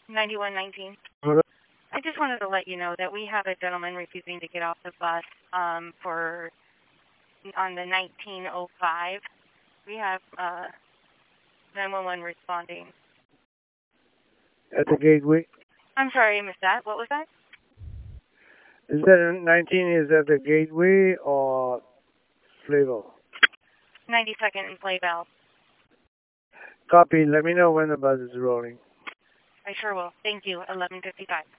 9119. Hello? I just wanted to let you know that we have a gentleman refusing to get off the bus on the 1905. We have 911 responding. At the gateway? I'm sorry, I missed that. What was that? Is that 19 is at the gateway or Flavel? 92nd and Playville. Copy. Let me know when the bus is rolling. I sure will. Thank you. 11:55.